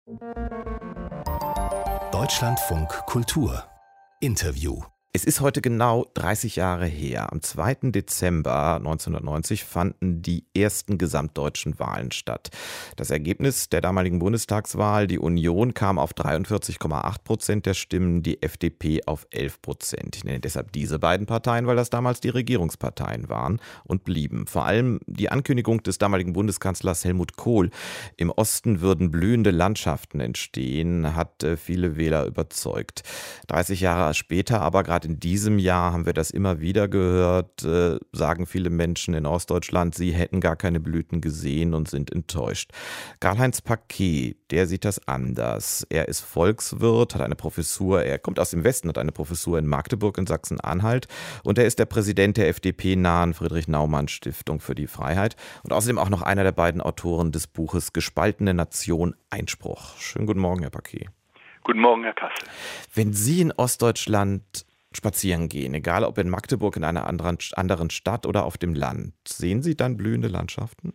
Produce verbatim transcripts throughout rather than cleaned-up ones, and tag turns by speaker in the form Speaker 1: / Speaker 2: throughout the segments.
Speaker 1: Deutschlandfunk Kultur Interview. Es ist heute genau dreißig Jahre her. Am zweiten Dezember neunzehnhundertneunzig fanden die ersten gesamtdeutschen Wahlen statt. Das Ergebnis der damaligen Bundestagswahl: die Union kam auf dreiundvierzig Komma acht Prozent der Stimmen, die F D P auf elf Prozent. Ich nenne deshalb diese beiden Parteien, weil das damals die Regierungsparteien waren und blieben. Vor allem die Ankündigung des damaligen Bundeskanzlers Helmut Kohl, im Osten würden blühende Landschaften entstehen, hat viele Wähler überzeugt. dreißig Jahre später, aber gerade in diesem Jahr haben wir das immer wieder gehört, äh, sagen viele Menschen in Ostdeutschland, sie hätten gar keine Blüten gesehen und sind enttäuscht. Karl-Heinz Paquet, der sieht das anders. Er ist Volkswirt, hat eine Professur, er kommt aus dem Westen, hat eine Professur in Magdeburg in Sachsen-Anhalt und er ist der Präsident der F D P-nahen Friedrich-Naumann-Stiftung für die Freiheit und außerdem auch noch einer der beiden Autoren des Buches Gespaltene Nation, Einspruch. Schönen guten Morgen, Herr Paquet.
Speaker 2: Guten Morgen, Herr Kassel.
Speaker 1: Wenn Sie in Ostdeutschland spazieren gehen, egal ob in Magdeburg, in einer anderen, anderen Stadt oder auf dem Land, sehen Sie dann blühende Landschaften?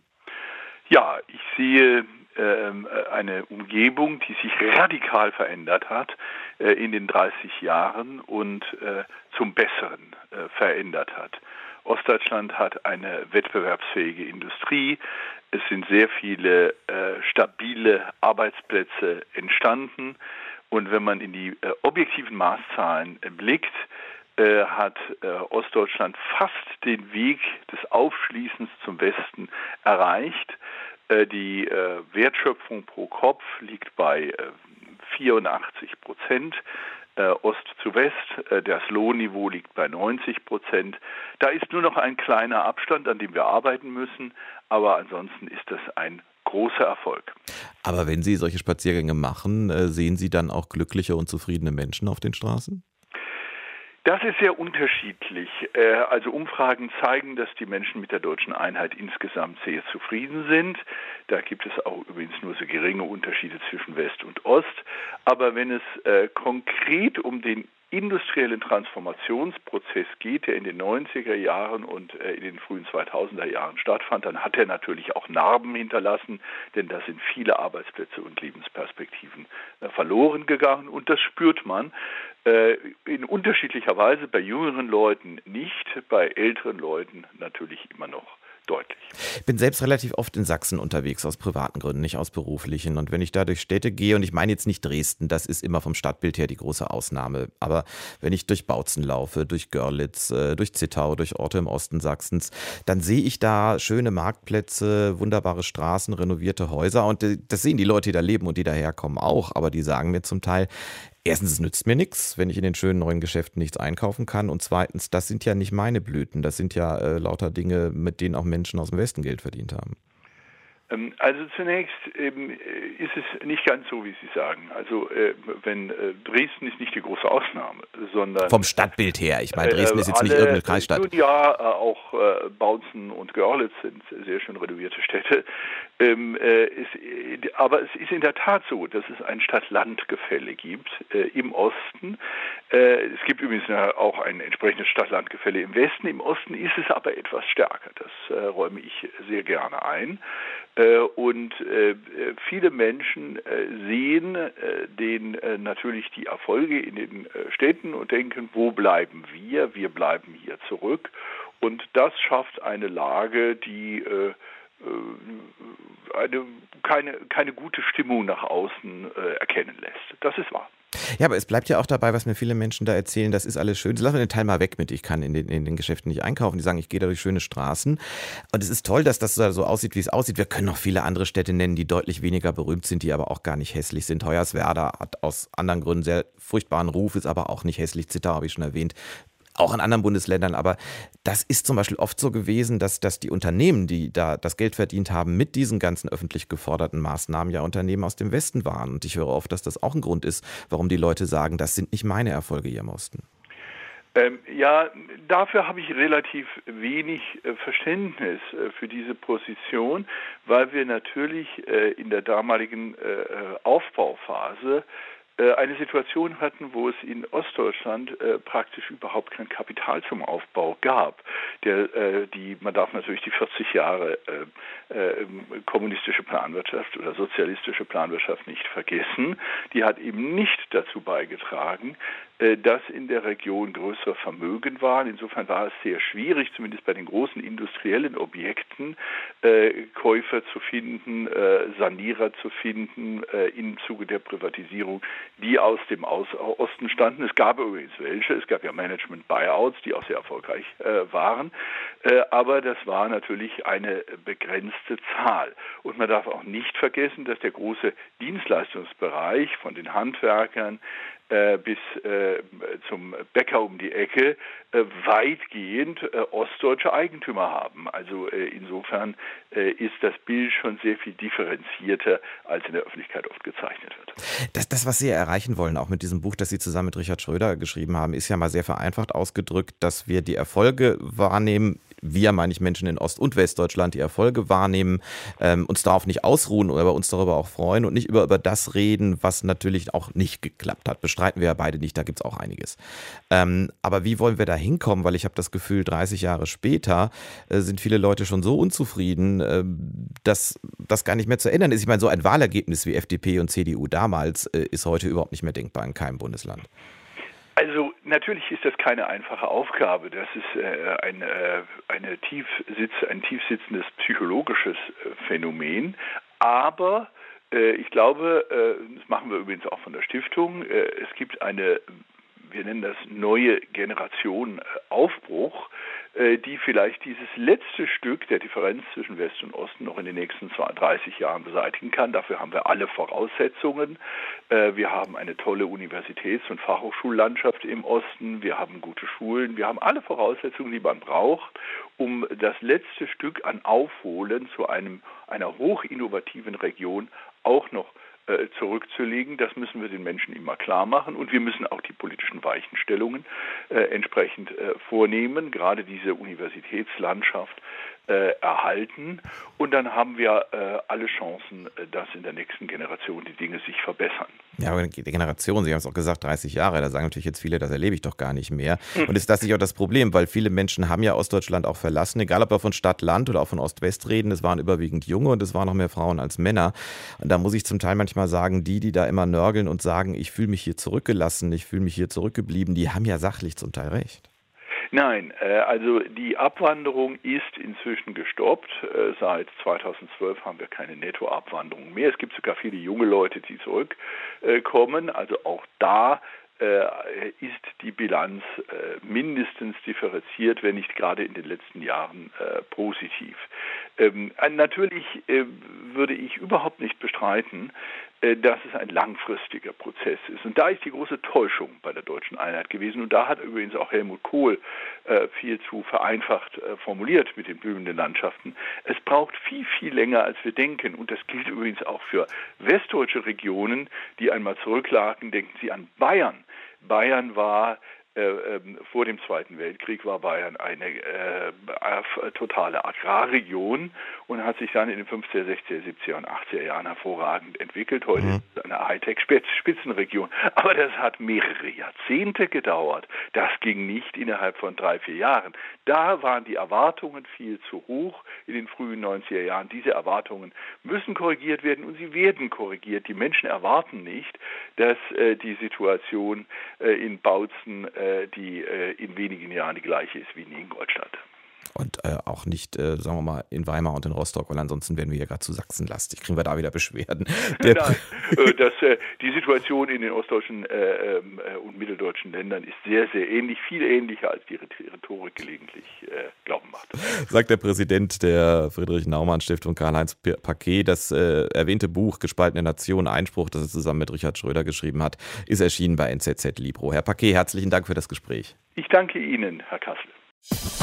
Speaker 2: Ja, ich sehe äh, eine Umgebung, die sich radikal verändert hat äh, in den dreißig Jahren und äh, zum Besseren äh, verändert hat. Ostdeutschland hat eine wettbewerbsfähige Industrie. Es sind sehr viele äh, stabile Arbeitsplätze entstanden. Und wenn man in die äh, objektiven Maßzahlen äh, blickt, äh, hat äh, Ostdeutschland fast den Weg des Aufschließens zum Westen erreicht. Äh, die äh, Wertschöpfung pro Kopf liegt bei äh, vierundachtzig Prozent. Äh, Ost zu West, äh, das Lohnniveau liegt bei neunzig Prozent. Da ist nur noch ein kleiner Abstand, an dem wir arbeiten müssen, aber ansonsten ist das ein großer Erfolg.
Speaker 1: Aber wenn Sie solche Spaziergänge machen, äh, sehen Sie dann auch glückliche und zufriedene Menschen auf den Straßen?
Speaker 2: Das ist sehr unterschiedlich. Äh, also Umfragen zeigen, dass die Menschen mit der deutschen Einheit insgesamt sehr zufrieden sind. Da gibt es auch übrigens nur so geringe Unterschiede zwischen West und Ost. Aber wenn es äh, konkret um den industriellen Transformationsprozess geht, der in den neunziger Jahren und äh, in den frühen zweitausender Jahren stattfand, dann hat er natürlich auch Narben hinterlassen, denn da sind viele Arbeitsplätze und Lebensperspektiven äh, verloren gegangen und das spürt man äh, in unterschiedlicher Weise, bei jüngeren Leuten nicht, bei älteren Leuten natürlich immer noch deutlich.
Speaker 1: Ich bin selbst relativ oft in Sachsen unterwegs, aus privaten Gründen, nicht aus beruflichen. Und wenn ich da durch Städte gehe, und ich meine jetzt nicht Dresden, das ist immer vom Stadtbild her die große Ausnahme, aber wenn ich durch Bautzen laufe, durch Görlitz, durch Zittau, durch Orte im Osten Sachsens, dann sehe ich da schöne Marktplätze, wunderbare Straßen, renovierte Häuser. Und das sehen die Leute, die da leben und die daherkommen auch. Aber die sagen mir zum Teil, erstens, es nützt mir nichts, wenn ich in den schönen neuen Geschäften nichts einkaufen kann. Und zweitens, das sind ja nicht meine Blüten. Das sind ja äh, lauter Dinge, mit denen auch Menschen aus dem Westen Geld verdient haben.
Speaker 2: Also zunächst ähm, ist es nicht ganz so, wie Sie sagen. Also äh, wenn äh, Dresden ist nicht die große Ausnahme, sondern
Speaker 1: vom Stadtbild her. Ich meine, Dresden ist jetzt
Speaker 2: alle,
Speaker 1: nicht irgendeine Kreisstadt.
Speaker 2: Nun ja, äh, auch äh, Bautzen und Görlitz sind sehr schön renovierte Städte. Ähm, äh, es, aber es ist in der Tat so, dass es ein Stadt-Land-Gefälle gibt äh, im Osten. Äh, es gibt übrigens auch ein entsprechendes Stadt-Land-Gefälle im Westen. Im Osten ist es aber etwas stärker. Das äh, räume ich sehr gerne ein. Und viele Menschen sehen den natürlich die Erfolge in den Städten und denken, wo bleiben wir? Wir bleiben hier zurück. Und das schafft eine Lage, die eine, keine, keine gute Stimmung nach außen erkennen lässt. Das ist wahr.
Speaker 1: Ja, aber es bleibt ja auch dabei, was mir viele Menschen da erzählen, das ist alles schön. Sie lassen den Teil mal weg mit, ich kann in den, in den Geschäften nicht einkaufen. Die sagen, ich gehe da durch schöne Straßen. Und es ist toll, dass das so aussieht, wie es aussieht. Wir können noch viele andere Städte nennen, die deutlich weniger berühmt sind, die aber auch gar nicht hässlich sind. Hoyerswerda hat aus anderen Gründen sehr furchtbaren Ruf, ist aber auch nicht hässlich. Zittau habe ich schon erwähnt. Auch in anderen Bundesländern, aber das ist zum Beispiel oft so gewesen, dass, dass die Unternehmen, die da das Geld verdient haben mit diesen ganzen öffentlich geforderten Maßnahmen, ja Unternehmen aus dem Westen waren. Und ich höre oft, dass das auch ein Grund ist, warum die Leute sagen, das sind nicht meine Erfolge hier im Osten.
Speaker 2: Ähm, ja, dafür habe ich relativ wenig äh, Verständnis äh, für diese Position, weil wir natürlich äh, in der damaligen äh, Aufbauphase eine Situation hatten, wo es in Ostdeutschland äh, praktisch überhaupt kein Kapital zum Aufbau gab. Der, äh, die, man darf natürlich die vierzig Jahre äh, äh, kommunistische Planwirtschaft oder sozialistische Planwirtschaft nicht vergessen. Die hat eben nicht dazu beigetragen, äh, dass in der Region größere Vermögen waren. Insofern war es sehr schwierig, zumindest bei den großen industriellen Objekten, äh, Käufer zu finden, äh, Sanierer zu finden äh, im Zuge der Privatisierung, die aus dem Osten standen. Es gab übrigens welche, es gab ja Management-Buyouts, die auch sehr erfolgreich äh, waren, äh, aber das war natürlich eine begrenzte Zahl. Und man darf auch nicht vergessen, dass der große Dienstleistungsbereich von den Handwerkern äh, bis äh, zum Bäcker um die Ecke äh, weitgehend äh, ostdeutsche Eigentümer haben. Also äh, insofern äh, ist das Bild schon sehr viel differenzierter, als in der Öffentlichkeit oft gezeichnet wird.
Speaker 1: Das, das, was Sie erreichen wollen, auch mit diesem Buch, das Sie zusammen mit Richard Schröder geschrieben haben, ist ja mal sehr vereinfacht ausgedrückt, dass wir die Erfolge wahrnehmen, wir, meine ich Menschen in Ost- und Westdeutschland, die Erfolge wahrnehmen, ähm, uns darauf nicht ausruhen oder uns darüber auch freuen und nicht über, über das reden, was natürlich auch nicht geklappt hat. Bestreiten wir ja beide nicht, da gibt es auch einiges. Ähm, aber wie wollen wir da hinkommen? Weil ich habe das Gefühl, dreißig Jahre später äh, sind viele Leute schon so unzufrieden, äh, dass das gar nicht mehr zu ändern ist. Ich meine, so ein Wahlergebnis wie F D P und C D U damals äh, ist heute überhaupt nicht mehr denkbar in keinem Bundesland.
Speaker 2: Also natürlich ist das keine einfache Aufgabe. Das ist äh, ein, äh, eine tief sitz, ein tief sitzendes psychologisches äh, Phänomen. Aber äh, ich glaube, äh, das machen wir übrigens auch von der Stiftung, äh, es gibt eine, wir nennen das neue Generation äh, Aufbruch, äh, die vielleicht dieses letzte Stück der Differenz zwischen West und Osten noch in den nächsten dreißig Jahren beseitigen kann. Dafür haben wir alle Voraussetzungen. Äh, wir haben eine tolle Universitäts- und Fachhochschullandschaft im Osten. Wir haben gute Schulen. Wir haben alle Voraussetzungen, die man braucht, um das letzte Stück an Aufholen zu einem, einer hochinnovativen Region auch noch äh, zurückzulegen. Das müssen wir den Menschen immer klar machen und wir müssen auch die politischen Weichenstellungen äh, entsprechend äh, vornehmen, gerade diese Universitätslandschaft äh, erhalten und dann haben wir äh, alle Chancen, äh, dass in der nächsten Generation die Dinge sich verbessern.
Speaker 1: Ja, aber die Generation, Sie haben es auch gesagt, dreißig Jahre, da sagen natürlich jetzt viele, das erlebe ich doch gar nicht mehr. Und ist das nicht auch das Problem, weil viele Menschen haben ja Ostdeutschland auch verlassen, egal ob wir von Stadt, Land oder auch von Ost-West reden, es waren überwiegend Junge und es waren noch mehr Frauen als Männer. Und da muss ich zum Teil manchmal sagen, die, die da immer nörgeln und sagen, ich fühle mich hier zurückgelassen, ich fühle mich hier zurückgeblieben, die haben ja sachlich zum Teil recht.
Speaker 2: Nein, also die Abwanderung ist inzwischen gestoppt. Seit zweitausendzwölf haben wir keine Nettoabwanderung mehr. Es gibt sogar viele junge Leute, die zurückkommen. Also auch da ist die Bilanz mindestens differenziert, wenn nicht gerade in den letzten Jahren positiv. Natürlich würde ich überhaupt nicht bestreiten, dass es ein langfristiger Prozess ist. Und da ist die große Täuschung bei der Deutschen Einheit gewesen. Und da hat übrigens auch Helmut Kohl äh, viel zu vereinfacht äh, formuliert mit den blühenden Landschaften. Es braucht viel, viel länger, als wir denken. Und das gilt übrigens auch für westdeutsche Regionen, die einmal zurücklagen. Denken Sie an Bayern. Bayern war Äh, ähm, vor dem Zweiten Weltkrieg war Bayern eine äh, äh, totale Agrarregion und hat sich dann in den fünfziger, sechziger, siebziger und achtziger Jahren hervorragend entwickelt. Heute mhm. ist es eine Hightech-Spitzenregion. Aber das hat mehrere Jahrzehnte gedauert. Das ging nicht innerhalb von drei, vier Jahren. Da waren die Erwartungen viel zu hoch in den frühen neunziger Jahren. Diese Erwartungen müssen korrigiert werden und sie werden korrigiert. Die Menschen erwarten nicht, dass äh, die Situation äh, in Bautzen äh, die äh, in wenigen Jahren die gleiche ist wie in Ingolstadt.
Speaker 1: Und äh, auch nicht, äh, sagen wir mal, in Weimar und in Rostock, weil ansonsten werden wir ja gerade zu Sachsenlastig. Kriegen wir da wieder Beschwerden. Der
Speaker 2: Nein, äh, das, äh, die Situation in den ostdeutschen äh, äh, und mitteldeutschen Ländern ist sehr, sehr ähnlich, viel ähnlicher, als die Rhetorik gelegentlich äh, glauben macht.
Speaker 1: Sagt der Präsident der Friedrich-Naumann-Stiftung, Karl-Heinz Paquet. Das äh, erwähnte Buch Gespaltene Nation, Einspruch, das er zusammen mit Richard Schröder geschrieben hat, ist erschienen bei N Z Z Libro. Herr Paquet, herzlichen Dank für das Gespräch.
Speaker 2: Ich danke Ihnen, Herr Kassel.